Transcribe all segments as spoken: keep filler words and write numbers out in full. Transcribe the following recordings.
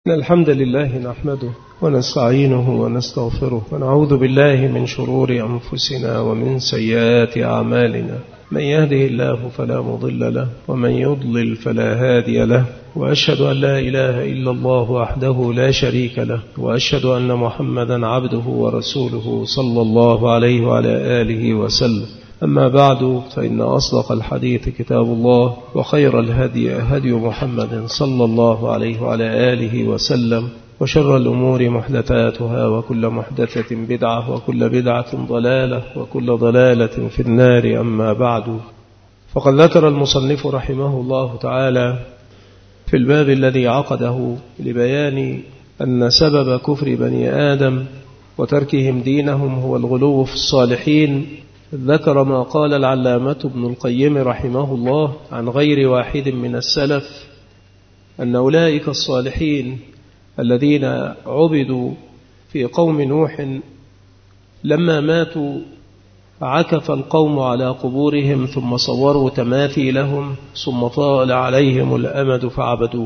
إن الحمد لله نحمده ونستعينه ونستغفره ونعوذ بالله من شرور أنفسنا ومن سيئات أعمالنا. من يهده الله فلا مضل له ومن يضلل فلا هادي له، وأشهد أن لا إله إلا الله وحده لا شريك له، وأشهد أن محمدا عبده ورسوله صلى الله عليه وعلى آله وسلم. أما بعد، فإن أصدق الحديث كتاب الله، وخير الهدي هدي محمد صلى الله عليه وعلى آله وسلم، وشر الأمور محدثاتها، وكل محدثة بدعة، وكل بدعة ضلالة، وكل ضلالة في النار. أما بعد، فقد ذكر المصنف رحمه الله تعالى في الباب الذي عقده لبيان أن سبب كفر بني آدم وتركهم دينهم هو الغلو في الصالحين، ذكر ما قال العلامة ابن القيم رحمه الله عن غير واحد من السلف أن أولئك الصالحين الذين عبدوا في قوم نوح لما ماتوا عكف القوم على قبورهم ثم صوروا تماثيلهم ثم طال عليهم الأمد فعبدوه.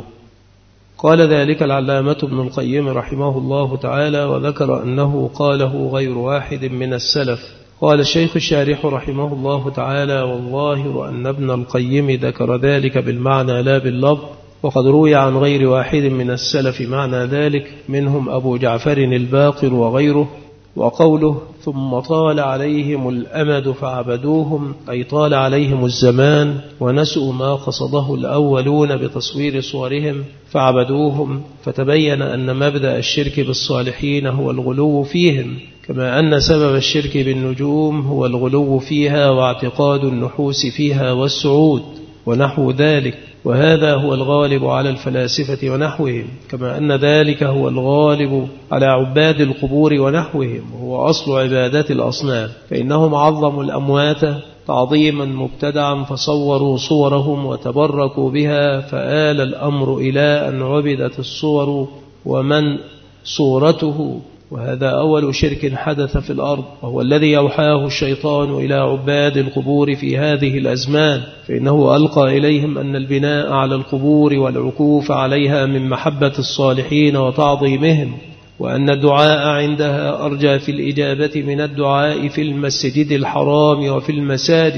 قال ذلك العلامة ابن القيم رحمه الله تعالى، وذكر أنه قاله غير واحد من السلف. قال الشيخ الشارح رحمه الله تعالى: والظاهر أن ابن القيم ذكر ذلك بالمعنى لا باللفظ، وقد روي عن غير واحد من السلف معنى ذلك، منهم أبو جعفر الباقر وغيره. وقوله ثم طال عليهم الأمد فعبدوهم أي طال عليهم الزمان ونسوا ما قصده الأولون بتصوير صورهم فعبدوهم، فتبين أن مبدأ الشرك بالصالحين هو الغلو فيهم، كما أن سبب الشرك بالنجوم هو الغلو فيها واعتقاد النحوس فيها والسعود ونحو ذلك، وهذا هو الغالب على الفلاسفة ونحوهم، كما أن ذلك هو الغالب على عباد القبور ونحوهم، وهو أصل عبادات الأصنام، فإنهم عظموا الأموات تعظيما مبتدعا فصوروا صورهم وتبركوا بها، فآل الأمر إلى أن عبدت الصور ومن صورته، وهذا أول شرك حدث في الأرض، وهو الذي أوحاه الشيطان إلى عباد القبور في هذه الأزمان، فإنه ألقى إليهم أن البناء على القبور والعكوف عليها من محبة الصالحين وتعظيمهم، وأن الدعاء عندها أرجى في الإجابة من الدعاء في المسجد الحرام وفي المساجد،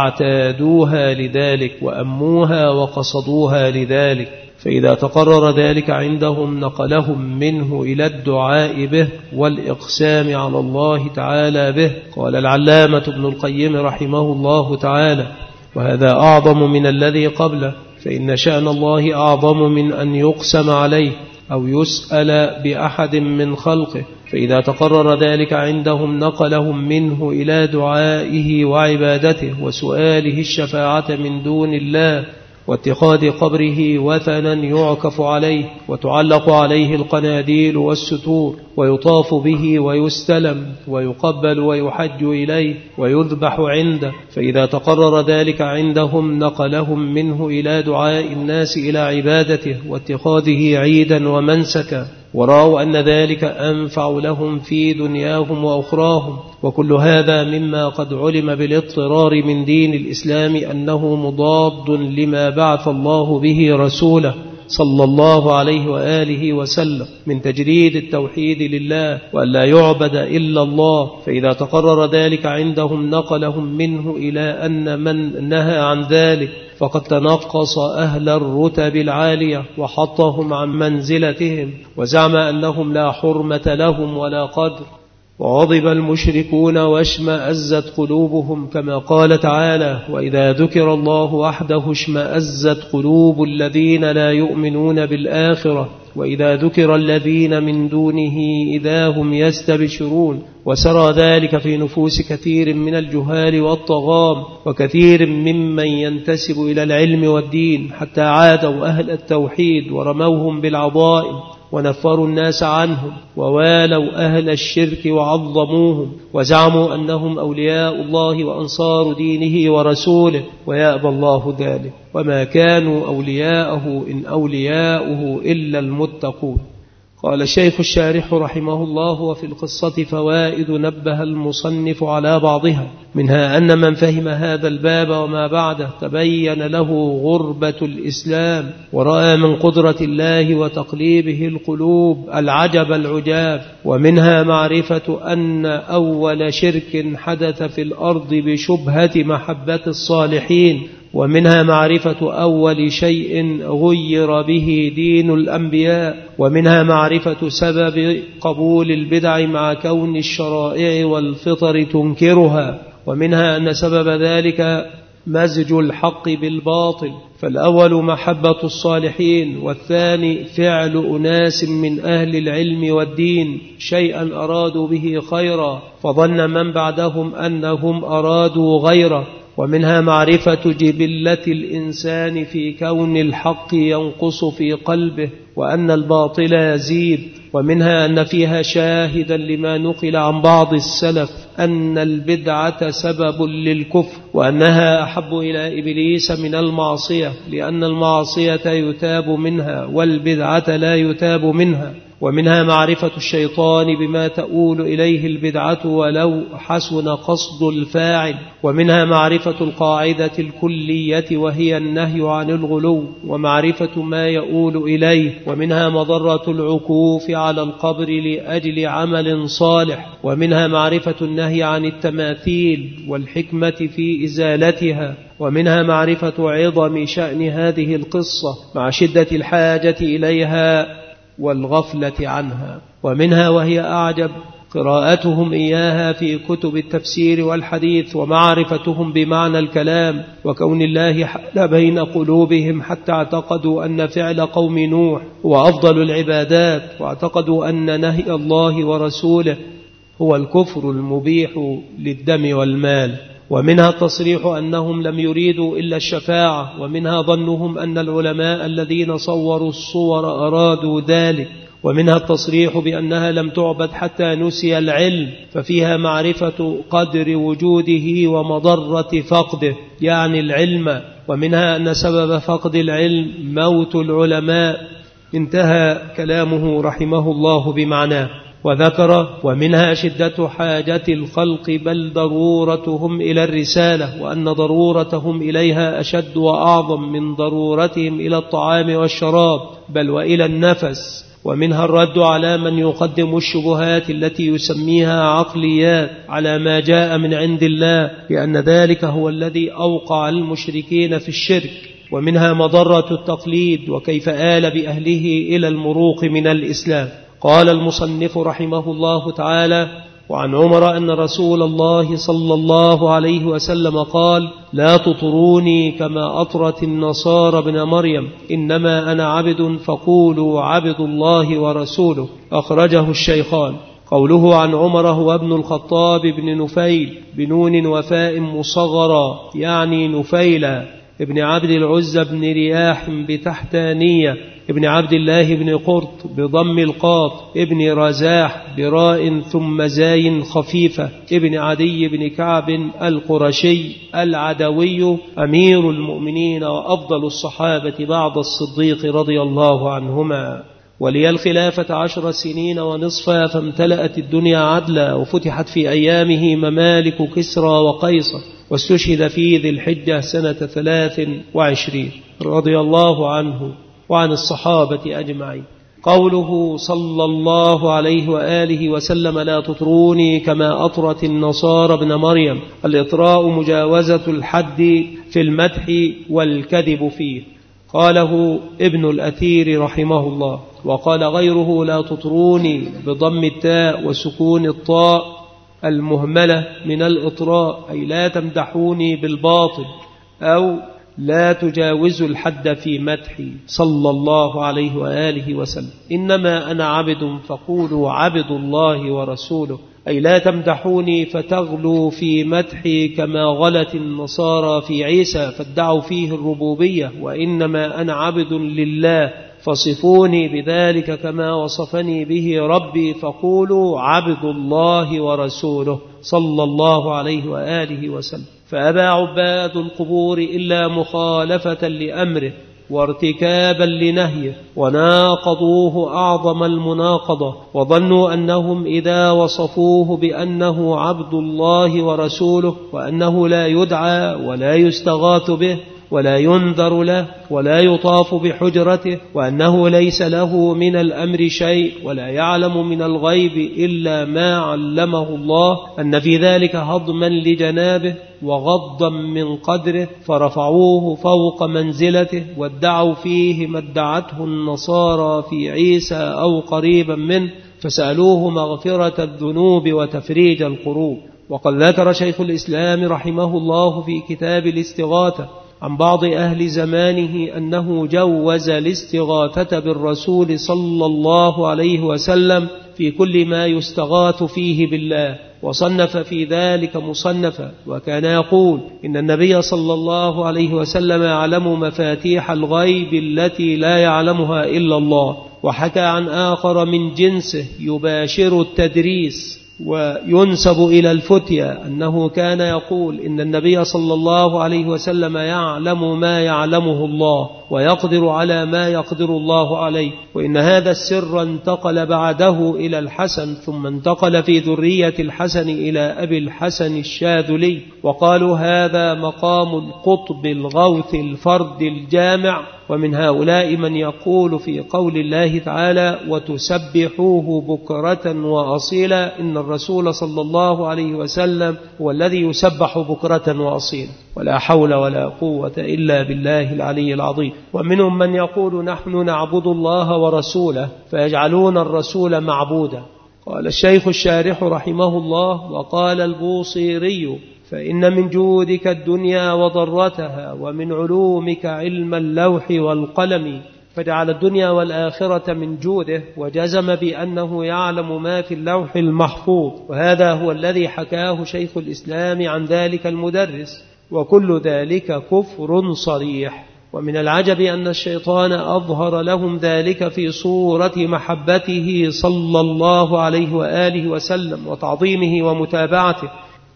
فاعتادوها لذلك وأموها وقصدوها لذلك، فإذا تقرر ذلك عندهم نقلهم منه إلى الدعاء به والإقسام على الله تعالى به. قال العلامة ابن القيم رحمه الله تعالى: وهذا أعظم من الذي قبله، فإن شأن الله أعظم من أن يقسم عليه أو يسأل بأحد من خلقه، فإذا تقرر ذلك عندهم نقلهم منه إلى دعائه وعبادته وسؤاله الشفاعة من دون الله، واتخاذ قبره وثنا يعكف عليه وتعلق عليه القناديل والستور، ويطاف به ويستلم ويقبل ويحج إليه ويذبح عنده، فإذا تقرر ذلك عندهم نقلهم منه إلى دعاء الناس إلى عبادته واتخاذه عيدا ومنسكا، ورأوا أن ذلك أنفع لهم في دنياهم وأخراهم. وكل هذا مما قد علم بالاضطرار من دين الإسلام أنه مضاد لما بعث الله به رسوله صلى الله عليه وآله وسلم من تجريد التوحيد لله وأن لا يعبد إلا الله، فإذا تقرر ذلك عندهم نقلهم منه إلى أن من نهى عن ذلك فقد تنقص أهل الرتب العالية وحطهم عن منزلتهم، وزعم أنهم لا حرمة لهم ولا قدر، وغضب المشركون واشمأزت قلوبهم، كما قال تعالى: وإذا ذكر الله وحده اشمأزت قلوب الذين لا يؤمنون بالآخرة وإذا ذكر الذين من دونه إذا هم يستبشرون. وسرى ذلك في نفوس كثير من الجهال والطغام وكثير ممن ينتسب إلى العلم والدين، حتى عادوا أهل التوحيد ورموهم بالعظائم ونفروا الناس عنهم، ووالوا أهل الشرك وعظموهم، وزعموا أنهم أولياء الله وأنصار دينه ورسوله، ويأبى الله ذلك، وما كانوا أولياءه إن أولياؤه إلا المتقون. قال الشيخ الشارح رحمه الله: وفي القصة فوائد نبه المصنف على بعضها، منها أن من فهم هذا الباب وما بعده تبين له غربة الإسلام، ورأى من قدرة الله وتقليبه القلوب العجب العجاب. ومنها معرفة أن أول شرك حدث في الأرض بشبهة محبة الصالحين، ومنها معرفة أول شيء غير به دين الأنبياء، ومنها معرفة سبب قبول البدع مع كون الشرائع والفطر تنكرها، ومنها أن سبب ذلك مزج الحق بالباطل، فالأول محبة الصالحين، والثاني فعل أناس من أهل العلم والدين شيئا أرادوا به خيرا فظن من بعدهم أنهم أرادوا غيره. ومنها معرفة جبلة الإنسان في كون الحق ينقص في قلبه وأن الباطل يزيد. ومنها أن فيها شاهدا لما نقل عن بعض السلف أن البدعة سبب للكفر، وأنها أحب إلى إبليس من المعصية، لأن المعصية يتاب منها والبدعة لا يتاب منها. ومنها معرفة الشيطان بما تؤول إليه البدعة ولو حسن قصد الفاعل. ومنها معرفة القاعدة الكلية وهي النهي عن الغلو، ومعرفة ما يؤول إليه. ومنها مضرة العكوف على القبر لأجل عمل صالح. ومنها معرفة النهي عن التماثيل والحكمة في إزالتها. ومنها معرفة عظم شأن هذه القصة مع شدة الحاجة إليها والغفلة عنها. ومنها وهي أعجب قراءتهم إياها في كتب التفسير والحديث، ومعرفتهم بمعنى الكلام، وكون الله حال بين قلوبهم حتى اعتقدوا أن فعل قوم نوح هو أفضل العبادات، واعتقدوا أن نهي الله ورسوله هو الكفر المبيح للدم والمال. ومنها التصريح أنهم لم يريدوا إلا الشفاعة. ومنها ظنهم أن العلماء الذين صوروا الصور أرادوا ذلك. ومنها التصريح بأنها لم تعبد حتى نسي العلم، ففيها معرفة قدر وجوده ومضرة فقده، يعني العلم. ومنها أن سبب فقد العلم موت العلماء. انتهى كلامه رحمه الله بمعناه. وذكر: ومنها شدة حاجة الخلق بل ضرورتهم إلى الرسالة، وأن ضرورتهم إليها أشد وأعظم من ضرورتهم إلى الطعام والشراب بل وإلى النفس. ومنها الرد على من يقدم الشبهات التي يسميها عقليات على ما جاء من عند الله، لأن ذلك هو الذي أوقع المشركين في الشرك. ومنها مضرة التقليد وكيف آل بأهله إلى المروق من الإسلام. قال المصنف رحمه الله تعالى: وعن عمر أن رسول الله صلى الله عليه وسلم قال: لا تطروني كما أطرت النصارى ابن مريم، إنما أنا عبد فقولوا عبد الله ورسوله. أخرجه الشيخان. قوله عن عمر هو ابن الخطاب بن نفيل بنون وفاء مصغرا، يعني نفيلا ابن عبد العزى بن رياح بتحتانية ابن عبد الله بن قرط بضم القاف ابن رزاح براء ثم زاي خفيفة ابن عدي بن كعب القرشي العدوي أمير المؤمنين وأفضل الصحابة بعد الصديق رضي الله عنهما. ولي الخلافة عشر سنين ونصفا، فامتلأت الدنيا عدلا، وفتحت في أيامه ممالك كسرى وقيصر، واستشهد في ذي الحجة سنة ثلاث وعشرين رضي الله عنه وعن الصحابة أجمعين. قوله صلى الله عليه وآله وسلم: لا تطروني كما أطرت النصارى ابن مريم. الإطراء مجاوزة الحد في المدح والكذب فيه. قاله ابن الأثير رحمه الله. وقال غيره: لا تطروني بضم التاء وسكون الطاء المهملة من الإطراء، أي لا تمدحوني بالباطل، أو لا تجاوزوا الحد في مدحي صلى الله عليه وآله وسلم. إنما أنا عبد فقولوا عبد الله ورسوله، أي لا تمدحوني فتغلوا في مدحي كما غلت النصارى في عيسى فادعوا فيه الربوبية، وإنما أنا عبد لله فصفوني بذلك كما وصفني به ربي، فقولوا عبد الله ورسوله صلى الله عليه وآله وسلم. فأبى عباد القبور إلا مخالفة لأمره، وارتكابا لنهيه، وناقضوه أعظم المناقضة، وظنوا أنهم إذا وصفوه بأنه عبد الله ورسوله وأنه لا يدعى ولا يستغاث به ولا ينذر له ولا يطاف بحجرته، وأنه ليس له من الأمر شيء ولا يعلم من الغيب إلا ما علمه الله، أن في ذلك هضما لجنابه وغضا من قدره، فرفعوه فوق منزلته وادعوا فيه ما ادعته النصارى في عيسى أو قريبا منه، فسألوه مغفرة الذنوب وتفريج القروب. وقد ذكر شيخ الإسلام رحمه الله في كتاب الاستغاثة عن بعض أهل زمانه أنه جوز الاستغاثة بالرسول صلى الله عليه وسلم في كل ما يستغاث فيه بالله، وصنف في ذلك مصنفا، وكان يقول إن النبي صلى الله عليه وسلم يعلم مفاتيح الغيب التي لا يعلمها إلا الله. وحكى عن آخر من جنسه يباشر التدريس وينسب إلى الفتيا أنه كان يقول إن النبي صلى الله عليه وسلم يعلم ما يعلمه الله ويقدر على ما يقدر الله عليه، وإن هذا السر انتقل بعده إلى الحسن، ثم انتقل في ذرية الحسن إلى أبي الحسن الشاذلي، وقالوا هذا مقام القطب الغوث الفرد الجامع. ومن هؤلاء من يقول في قول الله تعالى وتسبحوه بكرة وأصيلا، إن الرسول صلى الله عليه وسلم هو الذي يسبح بكرة وأصيلا، ولا حول ولا قوة إلا بالله العلي العظيم. ومنهم من يقول نحن نعبد الله ورسوله فيجعلون الرسول معبودا. قال الشيخ الشارح رحمه الله وقال البوصيري فإن من جودك الدنيا وضرتها ومن علومك علم اللوح والقلم، فجعل الدنيا والآخرة من جوده، وجزم بأنه يعلم ما في اللوح المحفوظ، وهذا هو الذي حكاه شيخ الإسلام عن ذلك المدرس، وكل ذلك كفر صريح. ومن العجب أن الشيطان أظهر لهم ذلك في صورة محبته صلى الله عليه وآله وسلم وتعظيمه ومتابعته،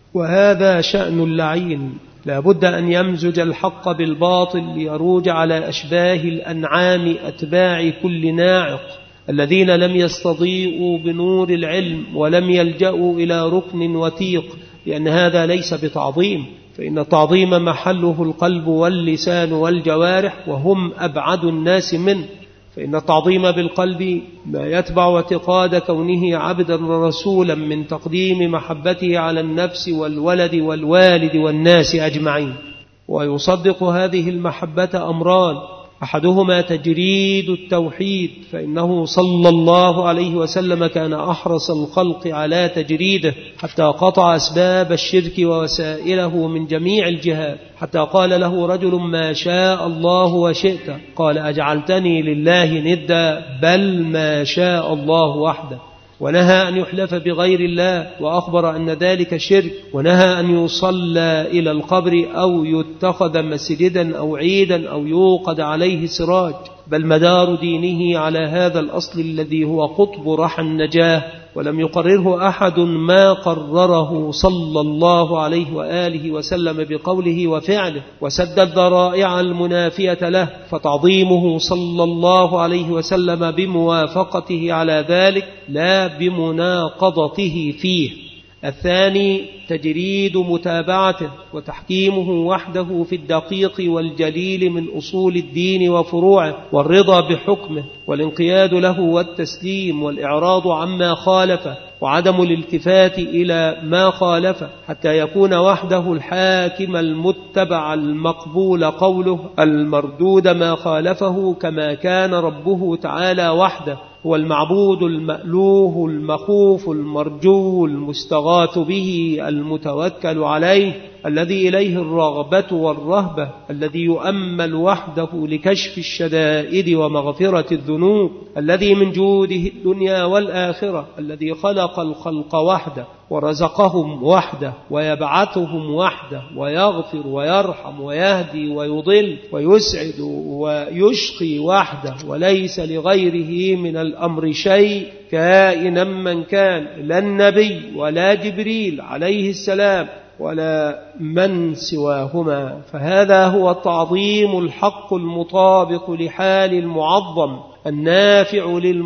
وهذا شأن اللعين، لا بد أن يمزج الحق بالباطل ليروج على أشباه الأنعام أتباع كل ناعق، الذين لم يستضيئوا بنور العلم ولم يلجأوا إلى ركن وثيق، لأن هذا ليس بتعظيم، فإن التعظيم محله القلب واللسان والجوارح، وهم أبعد الناس منه. فإن التعظيم بالقلب ما يتبع اعتقاد كونه عبدا رسولا من تقديم محبته على النفس والولد والوالد والناس أجمعين. ويصدق هذه المحبة أمران، أحدهما تجريد التوحيد، فإنه صلى الله عليه وسلم كان أحرص الخلق على تجريده، حتى قطع أسباب الشرك ووسائله من جميع الجهات، حتى قال له رجل ما شاء الله وشئت، قال أجعلتني لله ندا، بل ما شاء الله وحده. ونهى أن يحلف بغير الله، وأخبر أن ذلك شرك، ونهى أن يصلى إلى القبر أو يتخذ مسجدا أو عيدا أو يوقد عليه سراج، بل مدار دينه على هذا الأصل الذي هو قطب رحى النجاة، ولم يقرره أحد ما قرره صلى الله عليه وآله وسلم بقوله وفعله، وسد الذرائع المنافية له، فتعظيمه صلى الله عليه وسلم بموافقته على ذلك لا بمناقضته فيه. الثاني تجريد متابعته وتحكيمه وحده في الدقيق والجليل من أصول الدين وفروعه، والرضا بحكمه والانقياد له والتسليم والإعراض عما خالفه، وعدم الالتفات إلى ما خالفه، حتى يكون وحده الحاكم المتبع المقبول قوله، المردود ما خالفه، كما كان ربه تعالى وحده هو المعبود المألوه المخوف المرجو المستغاث به المتوكل عليه، الذي إليه الرغبة والرهبة، الذي يؤمل وحده لكشف الشدائد ومغفرة الذنوب، الذي من جوده الدنيا والآخرة، الذي خلق الخلق وحده ورزقهم وحده ويبعثهم وحده ويغفر ويرحم ويهدي ويضل ويسعد ويشقي وحده، وليس لغيره من الأمر شيء كائنا من كان، لا النبي ولا جبريل عليه السلام ولا من سواهما، فهذا هو التعظيم الحق المطابق لحال المعظم النافع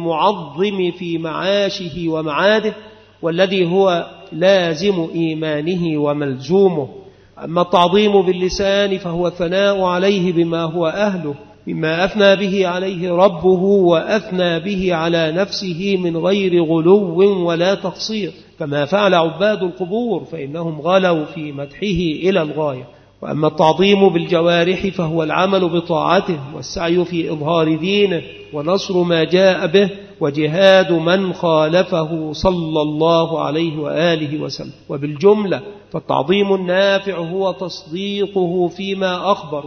للمعظم في معاشه ومعاده، والذي هو لازم إيمانه وملزومه. أما التعظيم باللسان فهو الثناء عليه بما هو أهله مما أثنى به عليه ربه وأثنى به على نفسه من غير غلو ولا تقصير، كما فعل عباد القبور فإنهم غلوا في مدحه إلى الغاية. وأما التعظيم بالجوارح فهو العمل بطاعته والسعي في إظهار دينه ونصر ما جاء به وجهاد من خالفه صلى الله عليه وآله وسلم. وبالجملة فالتعظيم النافع هو تصديقه فيما أخبر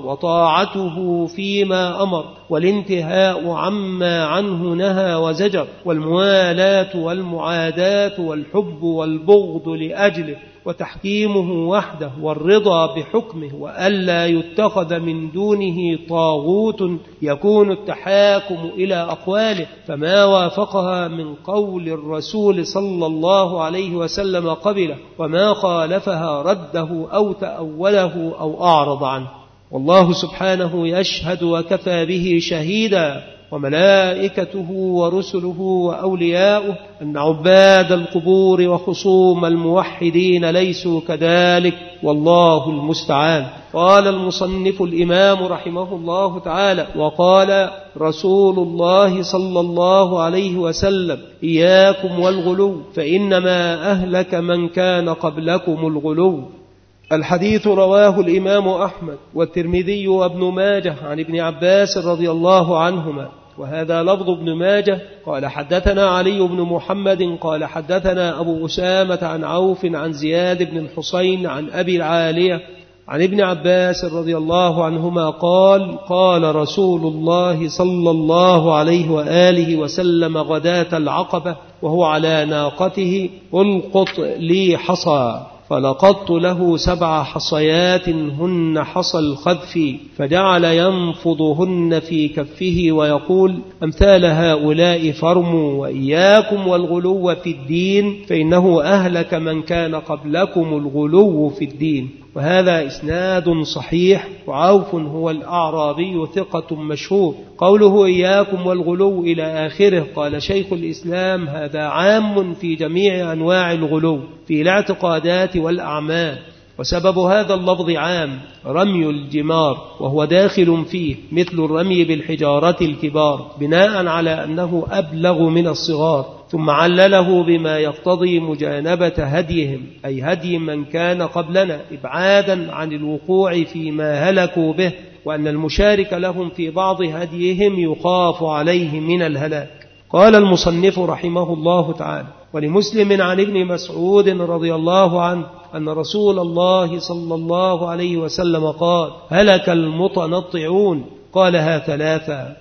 وطاعته فيما أمر والانتهاء عما عنه نهى وزجر، والموالاة والمعاداة والحب والبغض لأجله وتحكيمه وحده والرضا بحكمه، وألا يتخذ من دونه طاغوت يكون التحاكم إلى أقواله، فما وافقها من قول الرسول صلى الله عليه وسلم قبله، وما خالفها رده أو تأوله أو أعرض عنه. والله سبحانه يشهد وكفى به شهيدا، وملائكته ورسله وأولياؤه، أن عباد القبور وخصوم الموحدين ليسوا كذلك، والله المستعان. قال المصنف الإمام رحمه الله تعالى: وقال رسول الله صلى الله عليه وسلم: إياكم والغلو فإنما أهلك من كان قبلكم الغلو. الحديث رواه الإمام أحمد والترمذي وابن ماجه عن ابن عباس رضي الله عنهما، وهذا لفظ ابن ماجه. قال حدثنا علي بن محمد قال حدثنا أبو أسامة عن عوف عن زياد بن الحسين عن أبي العالية عن ابن عباس رضي الله عنهما قال: قال رسول الله صلى الله عليه وآله وسلم غداة العقبة وهو على ناقته: القط لي حصى، فلقطت له سبع حصيات هن حصى الخذف، فجعل ينفضهن في كفه ويقول: أمثال هؤلاء فرموا، وإياكم والغلو في الدين فإنه أهلك من كان قبلكم الغلو في الدين. وهذا إسناد صحيح. وعوف هو الأعرابي ثقة مشهور. قوله إياكم والغلو إلى آخره، قال شيخ الإسلام: هذا عام في جميع أنواع الغلو في الاعتقادات والأعمال، وسبب هذا اللفظ عام رمي الجمار، وهو داخل فيه مثل الرمي بالحجارة الكبار، بناء على أنه أبلغ من الصغار، ثم علله بما يقتضي مجانبة هديهم، أي هدي من كان قبلنا، إبعادا عن الوقوع فيما هلكوا به، وأن المشارك لهم في بعض هديهم يخاف عليه من الهلاك. قال المصنف رحمه الله تعالى: ولمسلم عن ابن مسعود رضي الله عنه أن رسول الله صلى الله عليه وسلم قال: هلك المتنطعون. قالها ثلاثة.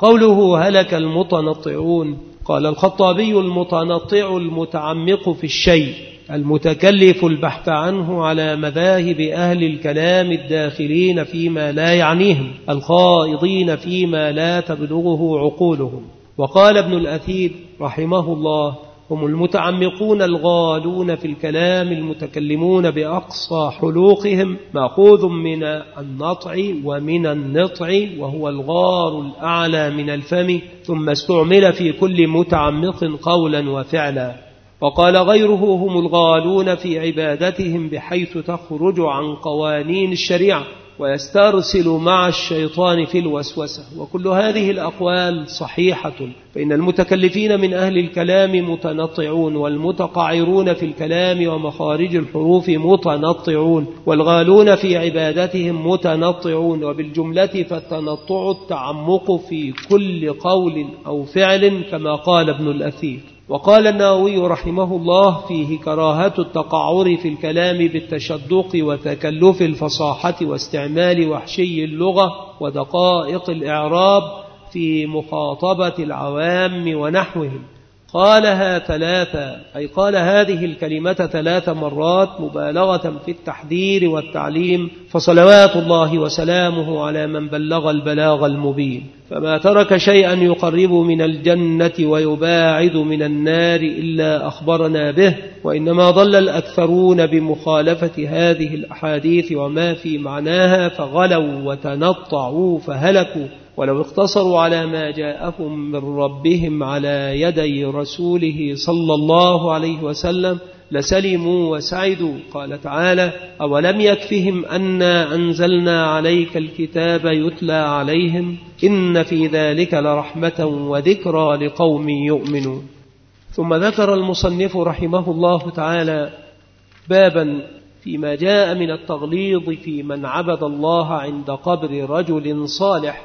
قوله هلك المتنطعون، قال الخطابي: المتنطع المتعمق في الشيء، المتكلف البحث عنه على مذاهب أهل الكلام الداخلين فيما لا يعنيهم، الخائضين فيما لا تبلغه عقولهم. وقال ابن الأثير رحمه الله: هم المتعمقون الغالون في الكلام المتكلمون بأقصى حلوقهم، مأخوذ من النطع ومن النطع، وهو الغار الأعلى من الفم، ثم استعمل في كل متعمق قولا وفعلا. وقال غيره: هم الغالون في عبادتهم بحيث تخرج عن قوانين الشريعة ويسترسل مع الشيطان في الوسوسة. وكل هذه الأقوال صحيحة، فإن المتكلفين من أهل الكلام متنطعون، والمتقعرون في الكلام ومخارج الحروف متنطعون، والغالون في عبادتهم متنطعون. وبالجملة فالتنطع التعمق في كل قول أو فعل، كما قال ابن الأثير. وقال النووي رحمه الله: فيه كراهة التقعر في الكلام بالتشدق وتكلف الفصاحة واستعمال وحشي اللغة ودقائق الإعراب في مخاطبة العوام ونحوهم. قالها ثلاثة، أي قال هذه الكلمة ثلاث مرات مبالغة في التحذير والتعليم، فصلوات الله وسلامه على من بلغ البلاغ المبين. فما ترك شيئا يقرب من الجنة ويباعد من النار إلا أخبرنا به، وإنما ضل الأكثرون بمخالفة هذه الأحاديث وما في معناها فغلوا وتنطعوا فهلكوا، ولو اقتصروا على ما جاءهم من ربهم على يدي رسوله صلى الله عليه وسلم لسلموا وسعدوا. قال تعالى: أولم يكفهم أنا أنزلنا عليك الكتاب يتلى عليهم إن في ذلك لرحمة وذكرى لقوم يؤمنون. ثم ذكر المصنف رحمه الله تعالى بابا فيما جاء من التغليظ في من عبد الله عند قبر رجل صالح،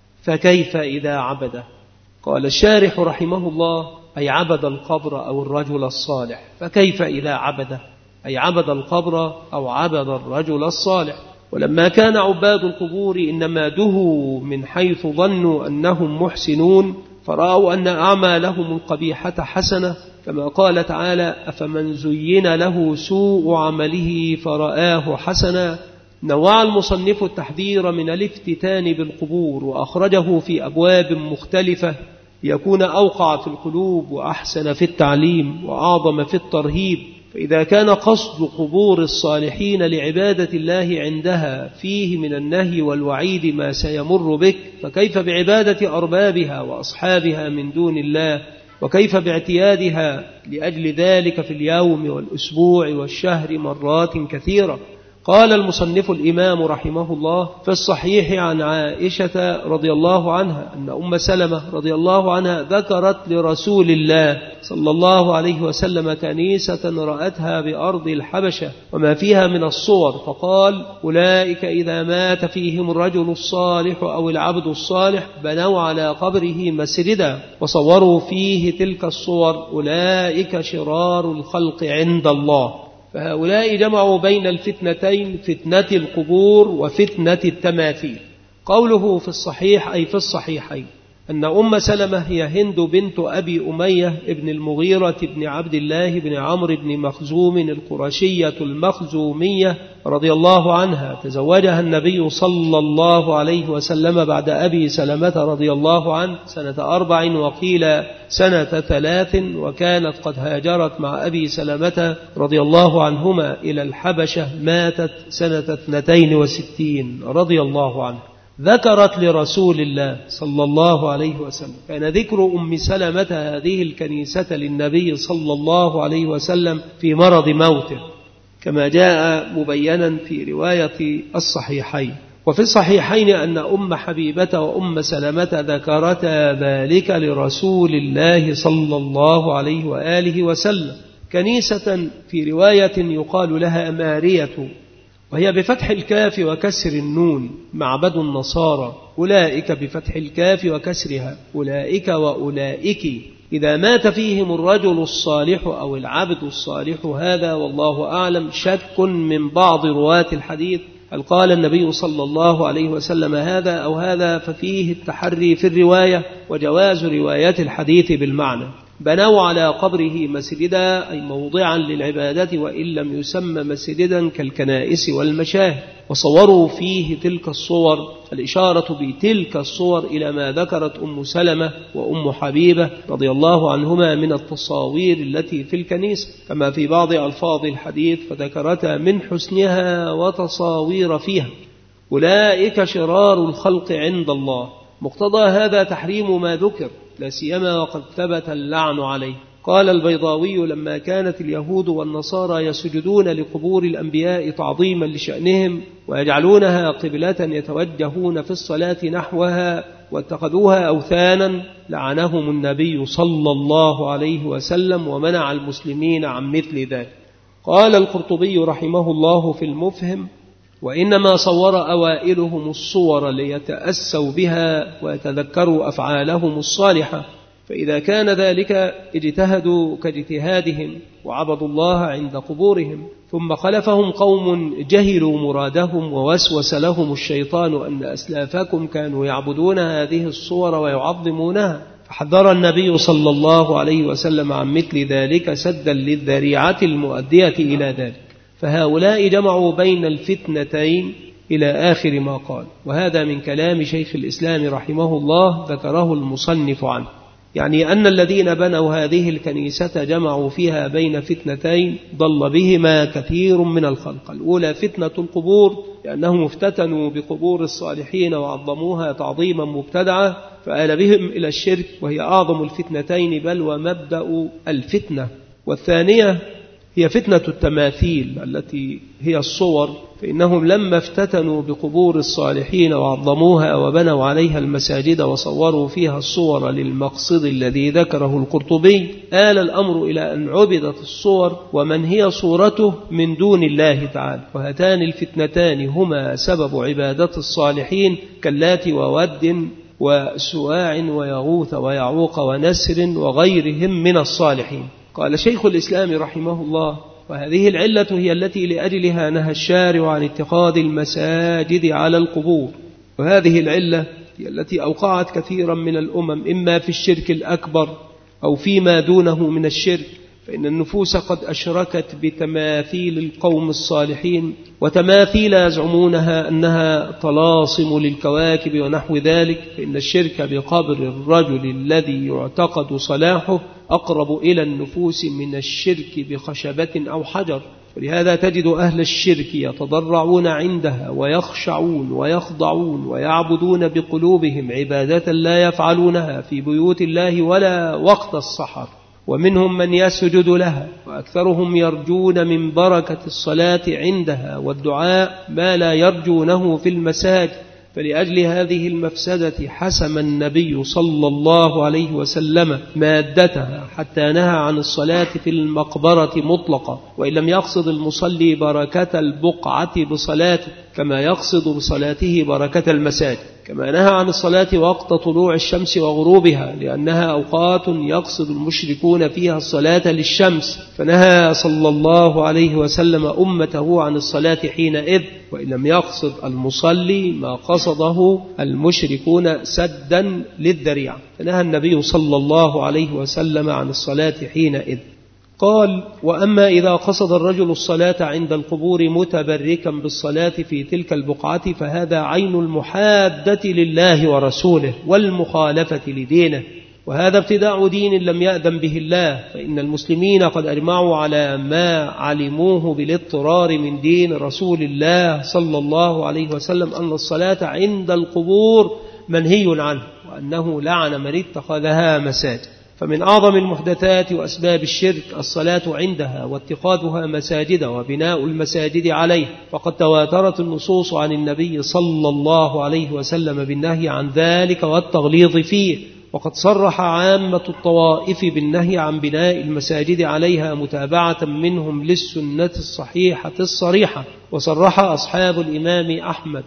فكيف إذا عبده؟ قال الشارح رحمه الله: أي عبد القبر أو الرجل الصالح. فكيف إذا عبده؟ أي عبد القبر أو عبد الرجل الصالح. ولما كان عباد القبور إنما دهوا من حيث ظنوا أنهم محسنون، فرأوا أن أعمالهم القبيحة حسنة، كما قال تعالى: أفمن زين له سوء عمله فرآه حسنا. نوع المصنف التحذير من الافتتان بالقبور وأخرجه في أبواب مختلفة ليكون أوقع في القلوب وأحسن في التعليم وأعظم في الترهيب. فإذا كان قصد قبور الصالحين لعبادة الله عندها فيه من النهي والوعيد ما سيمر بك، فكيف بعبادة أربابها وأصحابها من دون الله؟ وكيف باعتيادها لأجل ذلك في اليوم والأسبوع والشهر مرات كثيرة؟ قال المصنف الإمام رحمه الله: في الصحيح عن عائشة رضي الله عنها أن أم سلمة رضي الله عنها ذكرت لرسول الله صلى الله عليه وسلم كنيسة رأتها بأرض الحبشة وما فيها من الصور، فقال: أولئك إذا مات فيهم الرجل الصالح أو العبد الصالح بنوا على قبره مسجدا وصوروا فيه تلك الصور، أولئك شرار الخلق عند الله. فهؤلاء جمعوا بين الفتنتين، فتنة القبور وفتنة التماثيل. قوله في الصحيح أي في الصحيحين أن أم سلمة هي هند بنت أبي أمية ابن المغيرة بن عبد الله بن عمرو بن مخزوم القرشية المخزومية رضي الله عنها، تزوجها النبي صلى الله عليه وسلم بعد أبي سلمة رضي الله عنه سنة أربع وقيل سنة ثلاث، وكانت قد هاجرت مع أبي سلمة رضي الله عنهما إلى الحبشة، ماتت سنة اثنتين وستين رضي الله عنه. ذكرت لرسول الله صلى الله عليه وسلم. كان ذكر أم سلمة هذه الكنيسة للنبي صلى الله عليه وسلم في مرض موته، كما جاء مبينا في رواية الصحيحين. وفي الصحيحين أن أم حبيبة وأم سلمة ذكرتا ذلك لرسول الله صلى الله عليه وآله وسلم. كنيسة في رواية يقال لها مارية، وهي بفتح الكاف وكسر النون، معبد النصارى. أولئك بفتح الكاف وكسرها، أولئك وأولئك إذا مات فيهم الرجل الصالح أو العبد الصالح. هذا والله أعلم شك من بعض رواة الحديث، هل قال النبي صلى الله عليه وسلم هذا أو هذا؟ ففيه التحري في الرواية وجواز رواية الحديث بالمعنى. بنوا على قبره مسجدا أي موضعا للعبادة، وإن لم يسمى مسجدا كالكنائس والمشاهد، وصوروا فيه تلك الصور. الإشارة بتلك الصور إلى ما ذكرت أم سلمة وأم حبيبة رضي الله عنهما من التصاوير التي في الكنيسة، كما في بعض ألفاظ الحديث فذكرتها من حسنها وتصاوير فيها. أولئك شرار الخلق عند الله. مقتضى هذا تحريم ما ذكر، لا سيما وقد ثبت اللعن عليه. قال البيضاوي: لما كانت اليهود والنصارى يسجدون لقبور الأنبياء تعظيما لشأنهم ويجعلونها قبلة يتوجهون في الصلاة نحوها واتخذوها أوثانا، لعنهم النبي صلى الله عليه وسلم ومنع المسلمين عن مثل ذلك. قال القرطبي رحمه الله في المفهم: وإنما صور أوائلهم الصور ليتأسوا بها ويتذكروا أفعالهم الصالحة، فإذا كان ذلك اجتهدوا كاجتهادهم وعبدوا الله عند قبورهم، ثم خلفهم قوم جهلوا مرادهم ووسوس لهم الشيطان أن أسلافكم كانوا يعبدون هذه الصور ويعظمونها، فحذر النبي صلى الله عليه وسلم عن مثل ذلك سدا للذريعة المؤدية إلى ذلك. فهؤلاء جمعوا بين الفتنتين، إلى آخر ما قال. وهذا من كلام شيخ الإسلام رحمه الله ذكره المصنف عنه، يعني أن الذين بنوا هذه الكنيسة جمعوا فيها بين فتنتين ضل بهما كثير من الخلق. الأولى فتنة القبور، لأنهم افتتنوا بقبور الصالحين وعظموها تعظيما مبتدعا فآل بهم إلى الشرك، وهي أعظم الفتنتين بل ومبدأ الفتنة. والثانية هي فتنة التماثيل التي هي الصور، فإنهم لما افتتنوا بقبور الصالحين وعظموها وبنوا عليها المساجد وصوروا فيها الصور للمقصد الذي ذكره القرطبي، آل الأمر إلى أن عبدت الصور ومن هي صورته من دون الله تعالى. وهاتان الفتنتان هما سبب عبادة الصالحين كاللات وود وسواع ويغوث ويعوق ونسر وغيرهم من الصالحين. قال شيخ الإسلام رحمه الله: وهذه العلة هي التي لأجلها نهى الشارع عن اتخاذ المساجد على القبور. وهذه العلة هي التي أوقعت كثيرا من الأمم إما في الشرك الأكبر أو فيما دونه من الشرك، فإن النفوس قد أشركت بتماثيل القوم الصالحين، وتماثيل يزعمونها أنها طلاسم للكواكب ونحو ذلك، فإن الشرك بقبر الرجل الذي يعتقد صلاحه أقرب إلى النفوس من الشرك بخشبة أو حجر. ولهذا تجد أهل الشرك يتضرعون عندها ويخشعون ويخضعون ويعبدون بقلوبهم عبادة لا يفعلونها في بيوت الله ولا وقت السحر، ومنهم من يسجد لها، وأكثرهم يرجون من بركة الصلاة عندها والدعاء ما لا يرجونه في المساجد. فلأجل هذه المفسدة حسم النبي صلى الله عليه وسلم مادتها حتى نهى عن الصلاة في المقبرة مطلقة، وإن لم يقصد المصلي بركة البقعة بصلاته كما يقصد بصلاته بركة المساجد. كما نهى عن الصلاة وقت طلوع الشمس وغروبها، لأنها أوقات يقصد المشركون فيها الصلاة للشمس، فنهى صلى الله عليه وسلم أمته عن الصلاة حينئذ، وإن لم يقصد المصلي ما قصده المشركون سدا للذريعة، فنهى النبي صلى الله عليه وسلم عن الصلاة حينئذ. قال: وأما إذا قصد الرجل الصلاة عند القبور متبركا بالصلاة في تلك البقعة فهذا عين المحادة لله ورسوله والمخالفة لدينه، وهذا ابتداع دين لم يأذن به الله، فإن المسلمين قد أجمعوا على ما علموه بالاضطرار من دين رسول الله صلى الله عليه وسلم أن الصلاة عند القبور منهي عنه، وأنه لعن من اتخذها مساجد. فمن أعظم المحدثات وأسباب الشرك الصلاة عندها واتخاذها مساجد وبناء المساجد عليه، فقد تواترت النصوص عن النبي صلى الله عليه وسلم بالنهي عن ذلك والتغليظ فيه، وقد صرح عامة الطوائف بالنهي عن بناء المساجد عليها متابعة منهم للسنة الصحيحة الصريحة. وصرح أصحاب الإمام أحمد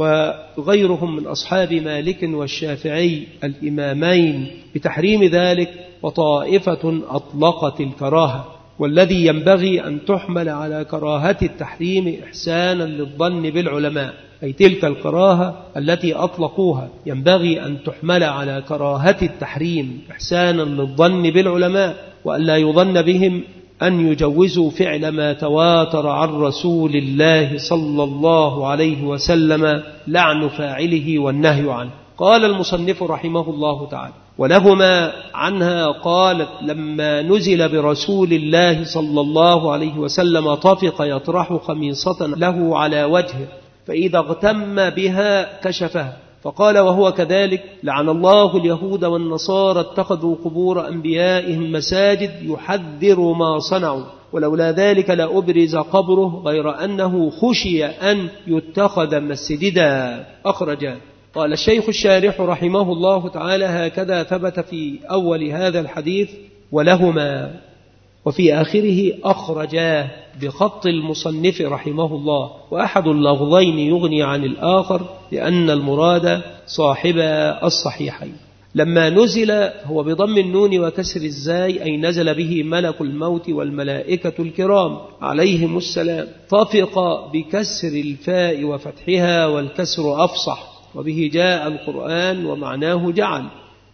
وغيرهم من أصحاب مالك والشافعي الإمامين بتحريم ذلك، وطائفة أطلقت الكراهة، والذي ينبغي أن تحمل على كراهة التحريم إحسانا للظن بالعلماء، أي تلك الكراهة التي أطلقوها ينبغي أن تحمل على كراهة التحريم إحسانا للظن بالعلماء، وأن لا يظن بهم أن يجوزوا فعل ما تواتر عن رسول الله صلى الله عليه وسلم لعن فاعله والنهي عنه. قال المصنف رحمه الله تعالى: ولهما عنها قالت: لما نزل برسول الله صلى الله عليه وسلم طفق يطرح خميصة له على وجهه، فإذا اغتم بها كشفها، فقال وهو كذلك: لعن الله اليهود والنصارى اتخذوا قبور أنبيائهم مساجد يحذر ما صنعوا، ولولا ذلك لأبرز قبره، غير أنه خشي أن يتخذ مسجدا. أخرجا. قال الشيخ الشارح رحمه الله تعالى: هكذا ثبت في أول هذا الحديث ولهما، وفي آخره أخرجاه بخط المصنف رحمه الله، وأحد اللفظين يغني عن الآخر لأن المراد صاحب الصحيحين. لما نزل هو بضم النون وكسر الزاي، أي نزل به ملك الموت والملائكة الكرام عليهم السلام. طفق بكسر الفاء وفتحها، والكسر أفصح، وبه جاء القرآن ومعناه جعل.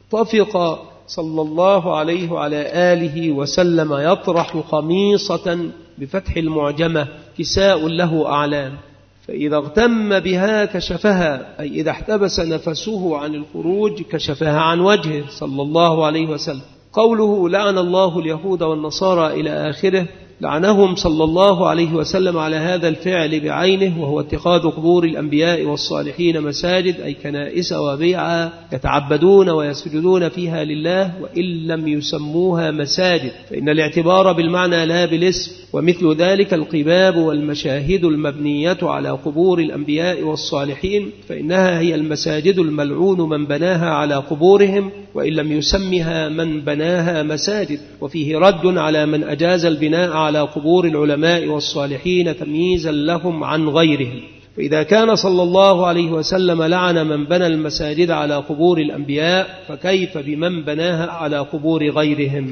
طفق صلى الله عليه وعلى آله وسلم يطرح خميصة بفتح المعجمة، كساء له أعلام، فإذا اغتم بها كشفها، أي إذا احتبس نفسه عن الخروج كشفها عن وجهه صلى الله عليه وسلم. قوله لعن الله اليهود والنصارى إلى آخره، لعنهم صلى الله عليه وسلم على هذا الفعل بعينه، وهو اتخاذ قبور الأنبياء والصالحين مساجد، أي كنائس وبيعا يتعبدون ويسجدون فيها لله وإن لم يسموها مساجد، فإن الاعتبار بالمعنى لا بالاسم. ومثل ذلك القباب والمشاهد المبنية على قبور الأنبياء والصالحين، فإنها هي المساجد الملعون من بناها على قبورهم وإن لم يسمها من بناها مساجد. وفيه رد على من أجاز البناء على قبور العلماء والصالحين تمييزا لهم عن غيرهم. فإذا كان صلى الله عليه وسلم لعن من بنى المساجد على قبور الأنبياء، فكيف بمن بناها على قبور غيرهم؟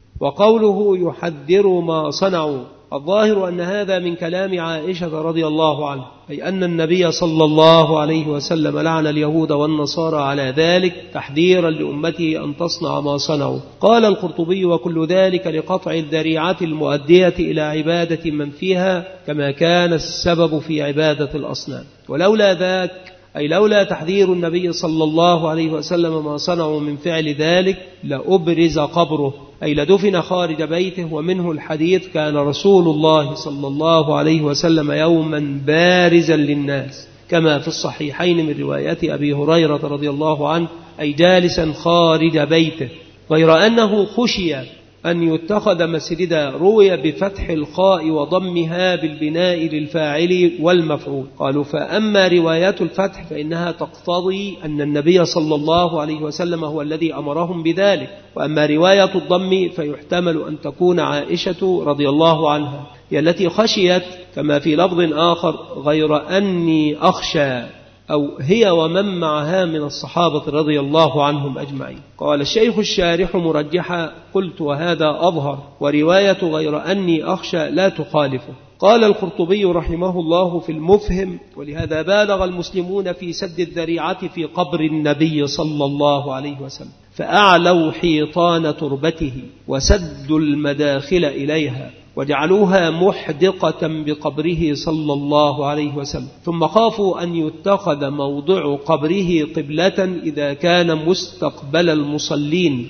وقوله يحذر ما صنعوا، الظاهر أن هذا من كلام عائشة رضي الله عنها، أي أن النبي صلى الله عليه وسلم لعن اليهود والنصارى على ذلك تحذيرا لأمته أن تصنع ما صنعوا. قال القرطبي وكل ذلك لقطع الذريعة المؤدية إلى عبادة من فيها، كما كان السبب في عبادة الأصنام. ولولا ذاك، أي لولا تحذير النبي صلى الله عليه وسلم ما صنعوا من فعل ذلك، لأبرز قبره، أي لدفن خارج بيته. ومنه الحديث كان رسول الله صلى الله عليه وسلم يوما بارزا للناس، كما في الصحيحين من رواية أبي هريرة رضي الله عنه، أي جالسا خارج بيته، غير أنه خشي أن يتخذ مسجدا، روي بفتح الخاء وضمها بالبناء للفاعل والمفعول. قالوا فأما رواية الفتح فإنها تقتضي أن النبي صلى الله عليه وسلم هو الذي أمرهم بذلك، وأما رواية الضم فيحتمل أن تكون عائشة رضي الله عنها هي التي خشيت، كما في لفظ آخر غير أني أخشى، أو هي ومن معها من الصحابة رضي الله عنهم أجمعين. قال الشيخ الشارح مرجحا، قلت وهذا أظهر، ورواية غير أني أخشى لا تخالفه. قال القرطبي رحمه الله في المفهم، ولهذا بالغ المسلمون في سد الذريعة في قبر النبي صلى الله عليه وسلم، فأعلوا حيطان تربته وسدوا المداخل إليها وجعلوها محدقة بقبره صلى الله عليه وسلم، ثم خافوا أن يتخذ موضع قبره قبلة إذا كان مستقبل المصلين،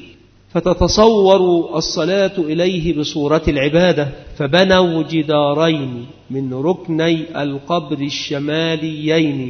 فتتصور الصلاة إليه بصورة العبادة، فبنوا جدارين من ركني القبر الشماليين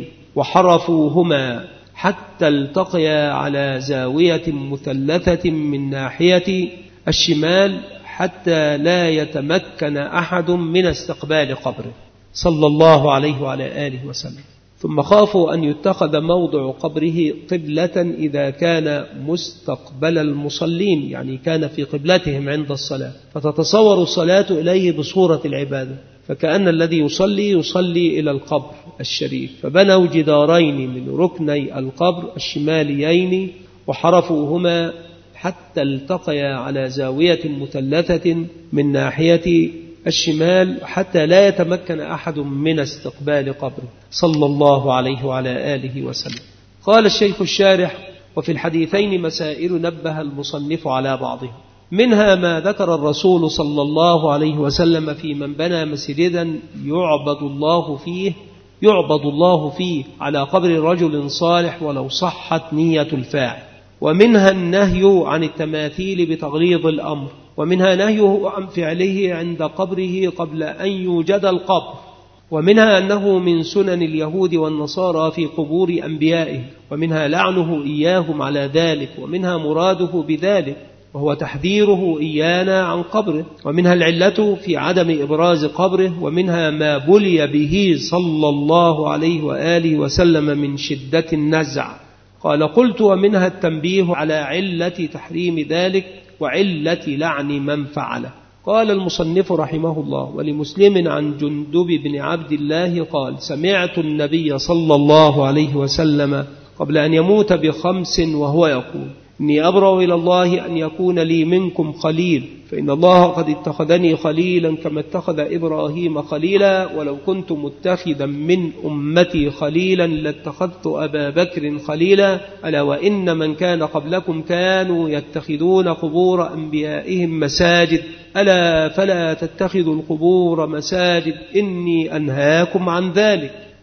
وحرفوهما حتى التقيا على زاوية مثلثة من ناحية الشمال، حتى لا يتمكن أحد من استقبال قبره صلى الله عليه وعلى آله وسلم. ثم خافوا أن يتخذ موضع قبره قبلة إذا كان مستقبل المصلين، يعني كان في قبلتهم عند الصلاة، فتتصور الصلاة إليه بصورة العبادة، فكأن الذي يصلي يصلي إلى القبر الشريف. فبنوا جدارين من ركني القبر الشماليين وحرفوهما حتى التقيا على زاوية مثلثة من ناحية الشمال، حتى لا يتمكن أحد من استقبال قبره صلى الله عليه وعلى آله وسلم. قال الشيخ الشارح: وفي الحديثين مسائل نبه المصنف على بعضها، منها ما ذكر الرسول صلى الله عليه وسلم في من بنى مسجدا يعبد الله فيه يعبد الله فيه على قبر رجل صالح ولو صحت نية الفاعل، ومنها النهي عن التماثيل بتغليظ الأمر، ومنها نهيه عن فعله عند قبره قبل أن يوجد القبر، ومنها أنه من سنن اليهود والنصارى في قبور أنبيائه، ومنها لعنه إياهم على ذلك، ومنها مراده بذلك وهو تحذيره إيانا عن قبره، ومنها العلة في عدم إبراز قبره، ومنها ما بلي به صلى الله عليه وآله وسلم من شدة النزع. قال: قلت: ومنها التنبيه على علة تحريم ذلك وعلة لعن من فعله. قال المصنف رحمه الله: ولمسلم عن جندب بن عبد الله قال: سمعت النبي صلى الله عليه وسلم قبل أن يموت بخمس وهو يقول: إني أبرأ إلى الله أن يكون لي منكم خليل، فإن الله قد اتخذني خليلا كما اتخذ إبراهيم خليلا، ولو كنت متخذا من أمتي خليلا لاتخذت أبا بكر خليلا، ألا وإن من كان قبلكم كانوا يتخذون قبور أنبيائهم مساجد، ألا فلا تتخذوا القبور مساجد، إني أنهاكم عن ذلك.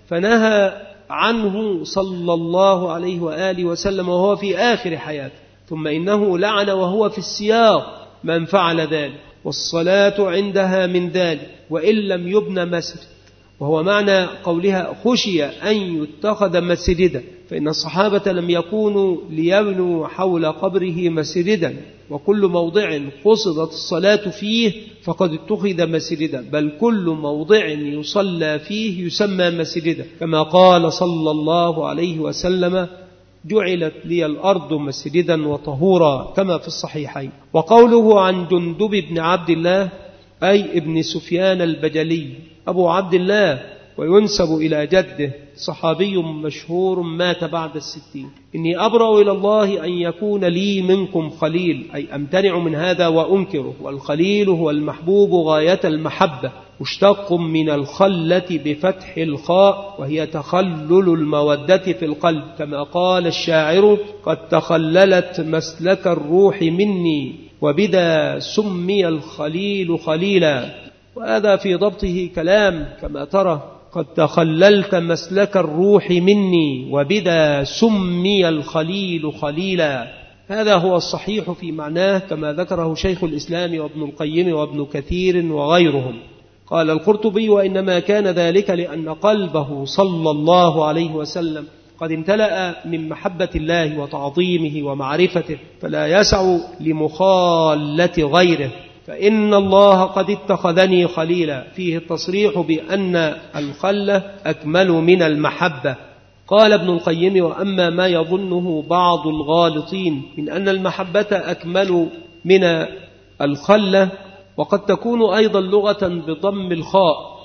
فنهى عنه صلى الله عليه وآله وسلم وهو في آخر حياته. ثم إنه لعن وهو في السياق من فعل ذلك، والصلاة عندها من ذلك وإن لم يبنى مسجد، وهو معنى قولها خشي أن يتخذ مسجدا، فإن الصحابة لم يكونوا ليبنوا حول قبره مسجدا، وكل موضع قصدت الصلاة فيه فقد اتخذ مسجدا، بل كل موضع يصلى فيه يسمى مسجدا، كما قال صلى الله عليه وسلم جعلت لي الأرض مسجدا وطهورا، كما في الصحيحين. وقوله عن جندب بن عبد الله أي ابن سفيان البجلي أبو عبد الله، وينسب إلى جده، صحابي مشهور مات بعد الستين: إني أبرأ إلى الله أن يكون لي منكم خليل، أي أمتنع من هذا وأنكره، والخليل هو المحبوب غاية المحبة، مشتق من الخلة بفتح الخاء، وهي تخلل المودة في القلب، كما قال الشاعر: قد تخللت مسلك الروح مني وبدا سمي الخليل خليلا. وهذا في ضبطه كلام كما ترى: قد تخللت مسلك الروح مني وبدا سمي الخليل خليلا. هذا هو الصحيح في معناه، كما ذكره شيخ الإسلام وابن القيم وابن كثير وغيرهم. قال القرطبي: وإنما كان ذلك لأن قلبه صلى الله عليه وسلم قد امتلأ من محبة الله وتعظيمه ومعرفته، فلا يسع لمخالة غيره، فإن الله قد اتخذني خليلا، فيه التصريح بأن الخلة أكمل من المحبة. قال ابن القيم: وأما ما يظنه بعض الغالطين من أن المحبة أكمل من الخلة، وقد تكون أيضا لغة بضم الخاء،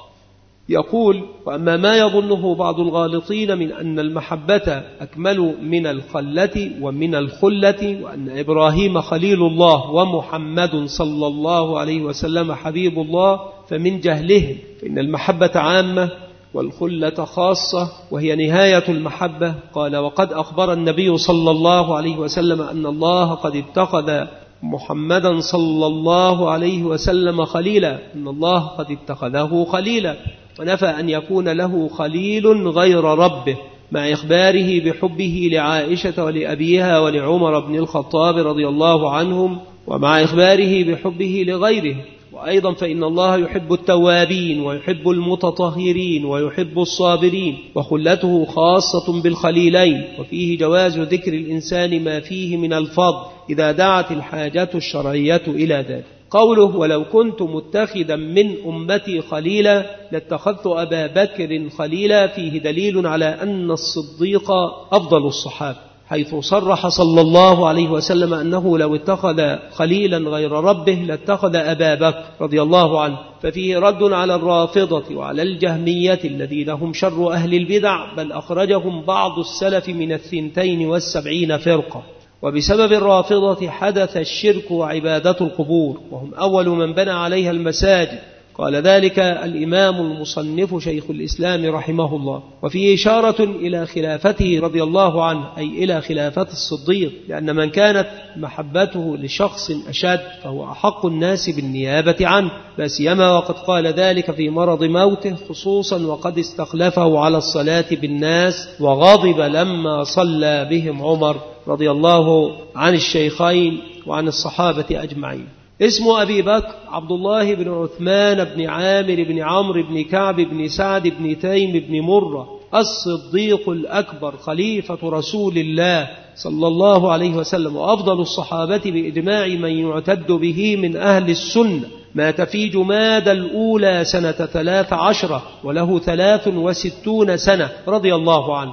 يقول: وأما ما يظنه بعض الغالطين من أن المحبة أكمل من الخلة ومن الخلة، وأن إبراهيم خليل الله ومحمد صلى الله عليه وسلم حبيب الله، فمن جهله، فإن المحبة عامة والخلة خاصة، وهي نهاية المحبة. قال: وقد أخبر النبي صلى الله عليه وسلم أن الله قد اتخذ محمدا صلى الله عليه وسلم خليلا، أن الله قد اتخذه خليلا، ونفى أن يكون له خليل غير ربه، مع إخباره بحبه لعائشة ولأبيها ولعمر بن الخطاب رضي الله عنهم، ومع إخباره بحبه لغيره. وأيضا فإن الله يحب التوابين ويحب المتطهرين ويحب الصابرين، وخلته خاصة بالخليلين، وفيه جواز ذكر الإنسان ما فيه من الفضل إذا دعت الحاجة الشرعية إلى ذلك. قوله: ولو كنت متخذا من أمتي خليلا لاتخذت أبا بكر خليلا، فيه دليل على أن الصديق أفضل الصحابة، حيث صرح صلى الله عليه وسلم أنه لو اتخذ خليلا غير ربه لاتخذ أبا بكر رضي الله عنه، ففيه رد على الرافضة وعلى الجهمية الذين هم شر أهل البدع، بل أخرجهم بعض السلف من الثنتين والسبعين فرقة. وبسبب الرافضة حدث الشرك وعبادة القبور، وهم أول من بنى عليها المساجد. قال ذلك الإمام المصنف شيخ الإسلام رحمه الله. وفيه إشارة إلى خلافته رضي الله عنه، أي إلى خلافة الصديق، لأن من كانت محبته لشخص أشد فهو أحق الناس بالنيابة عنه، لا سيما وقد قال ذلك في مرض موته خصوصا، وقد استخلفه على الصلاة بالناس، وغضب لما صلى بهم عمر رضي الله عن الشيخين وعن الصحابة أجمعين. اسم أبي بكر عبد الله بن عثمان بن عامر بن عمرو بن كعب بن سعد بن تيم بن مرة الصديق الأكبر، خليفة رسول الله صلى الله عليه وسلم، وأفضل الصحابة بإجماع من يعتد به من أهل السنة. مات في جماد الأولى سنة ثلاث عشرة وله ثلاث وستون سنة رضي الله عنه.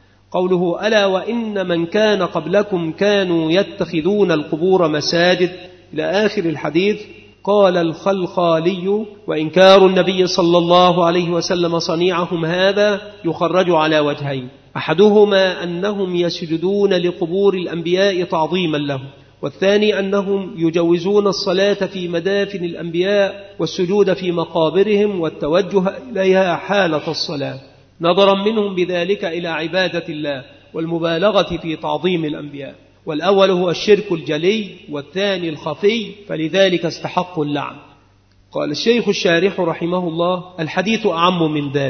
قوله: ألا وإن من كان قبلكم كانوا يتخذون القبور مساجد، إلى آخر الحديث. قال الخلخالي: وإنكار النبي صلى الله عليه وسلم صنيعهم هذا يخرج على وجهين: أحدهما أنهم يسجدون لقبور الأنبياء تعظيما لهم، والثاني أنهم يجوزون الصلاة في مدافن الأنبياء والسجود في مقابرهم والتوجه إليها حالة الصلاة، نظرا منهم بذلك إلى عبادة الله والمبالغة في تعظيم الأنبياء. والأول هو الشرك الجلي والثاني الخفي، فلذلك استحق اللعن. قال الشيخ الشارح رحمه الله: الحديث أعم من ذلك،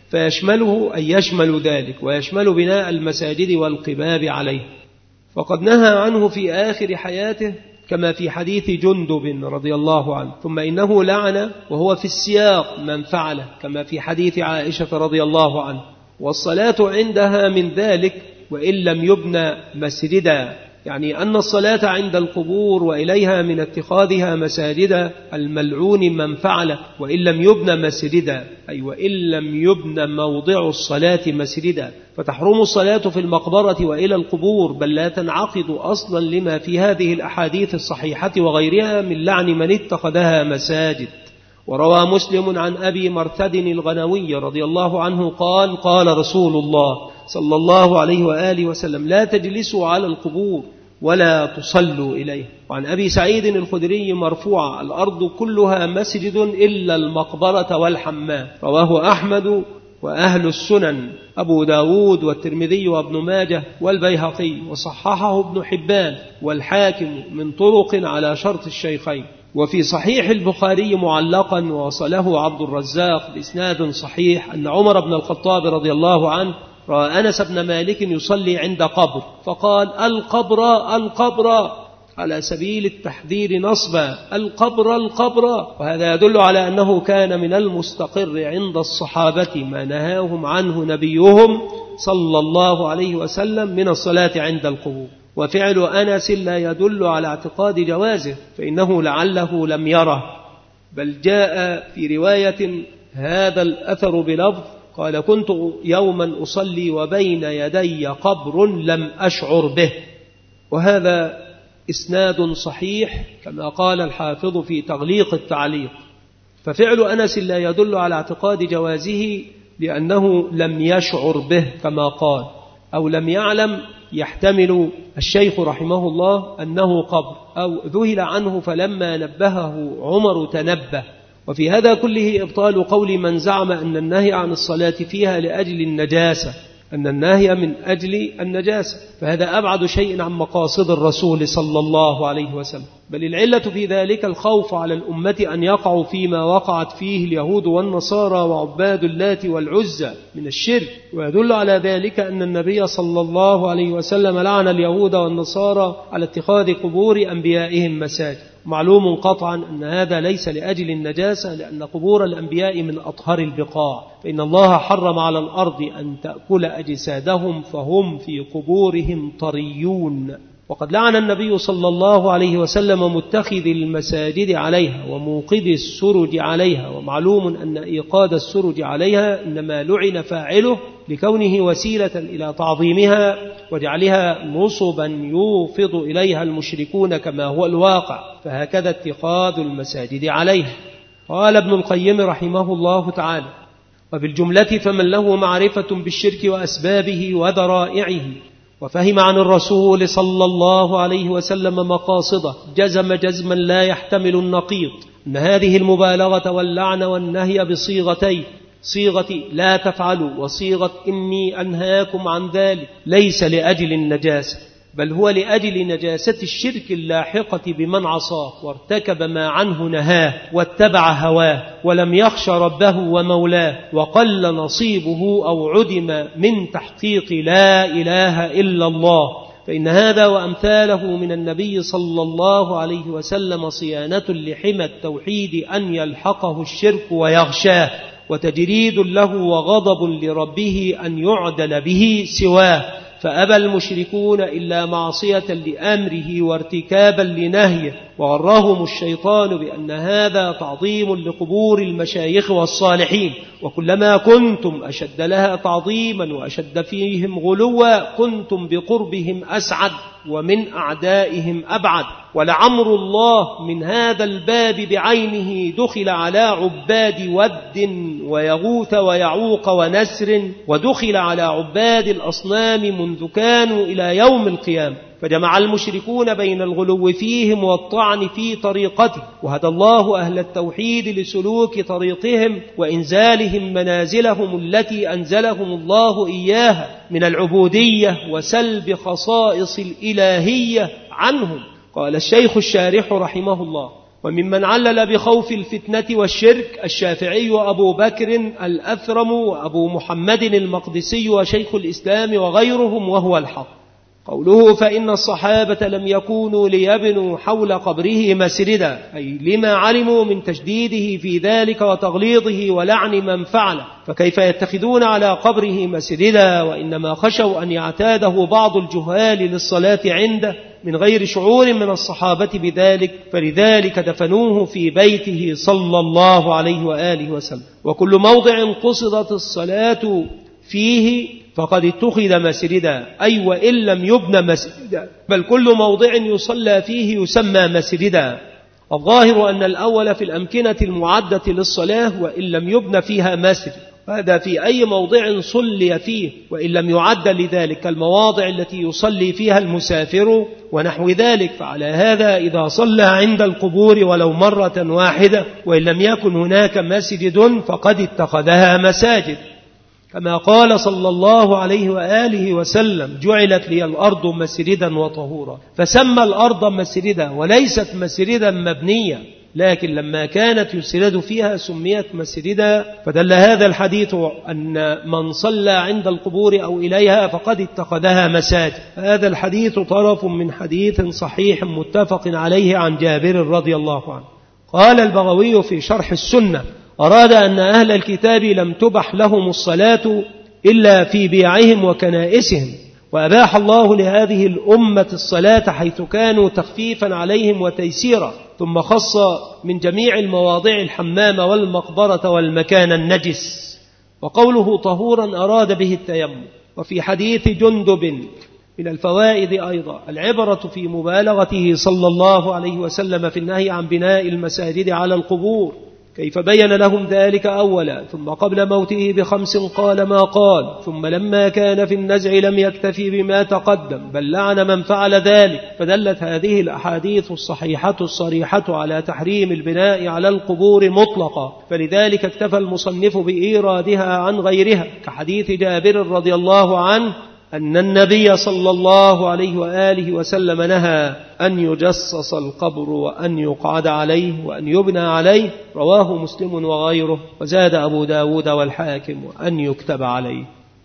فيشمله أي يشمل ذلك، ويشمل بناء المساجد والقباب عليه، فقد نهى عنه في آخر حياته كما في حديث جندب رضي الله عنه. ثم إنه لعن وهو في السياق من فعله كما في حديث عائشة رضي الله عنه. والصلاة عندها من ذلك وإن لم يبنى مسجدا، يعني أن الصلاة عند القبور وإليها من اتخاذها مساجد الملعون من فعله وإن لم يبنى مسجدا، أي وإن لم يبنى موضع الصلاة مسجدا، فتحرم الصلاة في المقبرة وإلى القبور، بل لا تنعقد أصلا لما في هذه الأحاديث الصحيحة وغيرها من لعن من اتخذها مساجد. وروى مسلم عن أبي مرثد الغنوي رضي الله عنه قال: قال رسول الله صلى الله عليه وآله وسلم: لا تجلسوا على القبور ولا تصلوا إليه. وعن أبي سعيد الخدري مرفوعا: الأرض كلها مسجد إلا المقبرة والحمام. رواه أحمد وأهل السنن أبو داود والترمذي وابن ماجه والبيهقي، وصححه ابن حبان والحاكم من طرق على شرط الشيخين. وفي صحيح البخاري معلقا وصله عبد الرزاق بإسناد صحيح أن عمر بن الخطاب رضي الله عنه رأى أنس بن مالك يصلي عند قبر، فقال: القبر القبر، على سبيل التحذير نصبا، القبر القبر. وهذا يدل على أنه كان من المستقر عند الصحابة ما نهاهم عنه نبيهم صلى الله عليه وسلم من الصلاة عند القبور. وفعل أنس لا يدل على اعتقاد جوازه، فإنه لعله لم يره، بل جاء في رواية هذا الأثر بلفظ: قال: كنت يوما أصلي وبين يدي قبر لم أشعر به. وهذا إسناد صحيح كما قال الحافظ في تغليق التعليق. ففعل أنس لا يدل على اعتقاد جوازه لأنه لم يشعر به كما قال، أو لم يعلم. يحتمل الشيخ رحمه الله أنه قبر، أو ذهل عنه فلما نبهه عمر تنبه. وفي هذا كله إبطال قول من زعم أن النهي عن الصلاة فيها لأجل النجاسة، أن النهي من أجل النجاسة، فهذا أبعد شيء عن مقاصد الرسول صلى الله عليه وسلم. بل العلة في ذلك الخوف على الأمة أن يقعوا فيما وقعت فيه اليهود والنصارى وعباد اللات والعزى من الشرك. ويدل على ذلك أن النبي صلى الله عليه وسلم لعن اليهود والنصارى على اتخاذ قبور أنبيائهم مساجد. معلوم قطعا أن هذا ليس لأجل النجاسة، لأن قبور الأنبياء من أطهر البقاع، فإن الله حرم على الأرض أن تأكل أجسادهم فهم في قبورهم طريون. وقد لعن النبي صلى الله عليه وسلم متخذ المساجد عليها وموقد السرج عليها. ومعلوم أن إيقاد السرج عليها إنما لعن فاعله لكونه وسيلة إلى تعظيمها وجعلها نصبا يوفض إليها المشركون كما هو الواقع، فهكذا اتخاذ المساجد عليها. قال ابن القيم رحمه الله تعالى: وبالجملة فمن له معرفة بالشرك وأسبابه وذرائعه وفهم عن الرسول صلى الله عليه وسلم مقاصده جزم جزما لا يحتمل النقيض أن هذه المبالغة واللعن والنهي بصيغتين: صيغة لا تفعلوا وصيغة إني أنهاكم عن ذلك، ليس لأجل النجاسة، بل هو لأجل نجاسة الشرك اللاحقة بمن عصاه وارتكب ما عنه نهاه واتبع هواه ولم يخش ربه ومولاه، وقل نصيبه أو عدم من تحقيق لا إله إلا الله. فإن هذا وأمثاله من النبي صلى الله عليه وسلم صيانة لحمى التوحيد أن يلحقه الشرك ويغشاه، وتجريد له وغضب لربه أن يعدل به سواه. فأبى المشركون إلا معصية لأمره وارتكابا لنهيه، وغرهم الشيطان بأن هذا تعظيم لقبور المشايخ والصالحين، وكلما كنتم أشد لها تعظيما وأشد فيهم غلوا كنتم بقربهم أسعد ومن أعدائهم أبعد. ولعمر الله من هذا الباب بعينه دخل على عباد ود ويغوث ويعوق ونسر، ودخل على عباد الأصنام منذ كانوا إلى يوم القيامة، فجمع المشركون بين الغلو فيهم والطعن في طريقته، وهدى الله أهل التوحيد لسلوك طريقهم وإنزالهم منازلهم التي أنزلهم الله إياها من العبودية وسلب خصائص الإلهية عنهم. قال الشيخ الشارح رحمه الله: وممن علل بخوف الفتنة والشرك الشافعي وأبو بكر الأثرم وأبو محمد المقدسي وشيخ الإسلام وغيرهم، وهو الحق. قوله فإن الصحابة لم يكونوا ليبنوا حول قبره مسجدا، أي لما علموا من تشديده في ذلك وتغليظه ولعن من فعله، فكيف يتخذون على قبره مسجدا، وإنما خشوا أن يعتاده بعض الجهال للصلاة عنده من غير شعور من الصحابة بذلك، فلذلك دفنوه في بيته صلى الله عليه وآله وسلم. وكل موضع قصدت الصلاة فيه فقد اتخذ مسجدا، أي وإن لم يبنى مسجدا، بل كل موضع يصلى فيه يسمى مسجدا. الظاهر أن الأول في الأمكنة المعدة للصلاة وإن لم يبنى فيها مسجد، وهذا في أي موضع صلي فيه وإن لم يعد لذلك، المواضع التي يصلي فيها المسافر ونحو ذلك. فعلى هذا إذا صلى عند القبور ولو مرة واحدة وإن لم يكن هناك مسجد فقد اتخذها مساجد، كما قال صلى الله عليه وآله وسلم جعلت لي الأرض مسجدا وطهورا، فسمى الأرض مسجدا وليست مسجدا مبنية، لكن لما كانت يسرد فيها سميت مسجدا. فدل هذا الحديث أن من صلى عند القبور أو إليها فقد اتخذها مساجد. هذا الحديث طرف من حديث صحيح متفق عليه عن جابر رضي الله عنه. قال البغوي في شرح السنة: أراد أن أهل الكتاب لم تبح لهم الصلاة إلا في بيعهم وكنائسهم، وأباح الله لهذه الأمة الصلاة حيث كانوا تخفيفا عليهم وتيسيرا، ثم خص من جميع المواضع الحمام والمقبرة والمكان النجس. وقوله طهورا أراد به التيمم. وفي حديث جندب من الفوائد أيضا العبرة في مبالغته صلى الله عليه وسلم في النهي عن بناء المساجد على القبور، كيف بين لهم ذلك أولا، ثم قبل موته بخمس قال ما قال، ثم لما كان في النزع لم يكتفي بما تقدم بل لعن من فعل ذلك. فدلت هذه الأحاديث الصحيحة الصريحة على تحريم البناء على القبور مطلقا، فلذلك اكتفى المصنف بإيرادها عن غيرها، كحديث جابر رضي الله عنه أن النبي صلى الله عليه وآله وسلم نهى أن يجصص القبر وأن يقعد عليه وأن يبنى عليه، رواه مسلم وغيره، وزاد أبو داود والحاكم وأن يكتب عليه.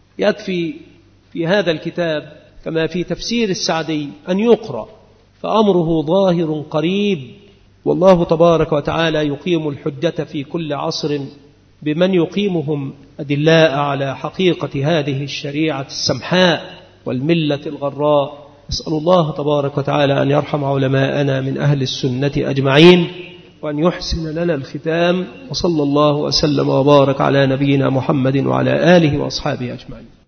يكفي في هذا الكتاب كما في تفسير السعدي أن يقرأ، فأمره ظاهر قريب، والله تبارك وتعالى يقيم الحجة في كل عصر بمن يقيمهم أدلاء على حقيقة هذه الشريعة السمحاء والملة الغراء. أسأل الله تبارك وتعالى أن يرحم علماءنا من أهل السنة أجمعين، وأن يحسن لنا الختام، وصلى الله وسلم وبارك على نبينا محمد وعلى آله وأصحابه أجمعين.